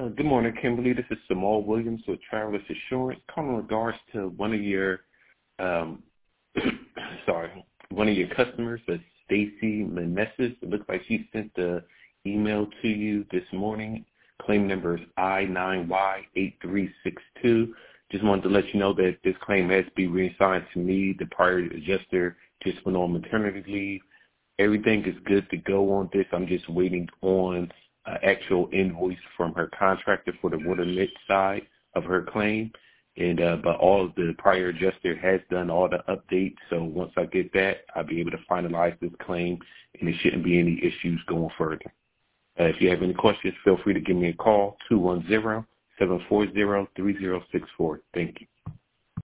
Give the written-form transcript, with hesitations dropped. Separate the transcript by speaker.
Speaker 1: Good morning, Kimberly. This is Samal Williams with Travelers Assurance. Calling in regards to one of your, um, one of your customers, Stacy Meneses. It looks like she sent the email to you this morning. Claim number is I9Y8362. Just wanted to let you know that this claim has to be reassigned to me. The prior adjuster just went on maternity leave. Everything is good to go on this. I'm just waiting on actual invoice from her contractor for the water lit side of her claim. And but all of the prior adjuster has done all the updates. So once I get that, I'll be able to finalize this claim, and there shouldn't be any issues going further. If you have any questions, feel free to give me a call, 210-740-3064. Thank you.